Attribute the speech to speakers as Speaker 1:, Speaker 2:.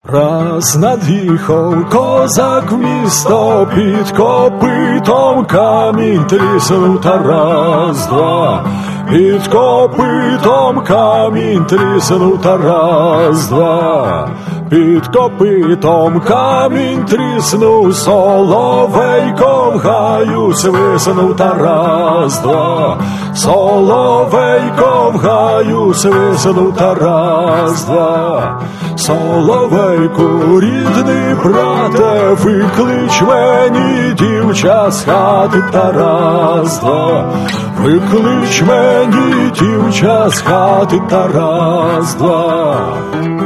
Speaker 1: Раз над'їхав козак в місто, під копитом камінь тріснув та раз-два. Під копитом камінь тріснув та раз-два. Під копитом камінь тріснув, соловейко в гаю свиснув та раз-два. Соловейко в гаю свиснув та раз-два. Соловейку, рідний брате, виклич мені дівча з хати та раз-два. Виклич мені дівча з хати та раз-два.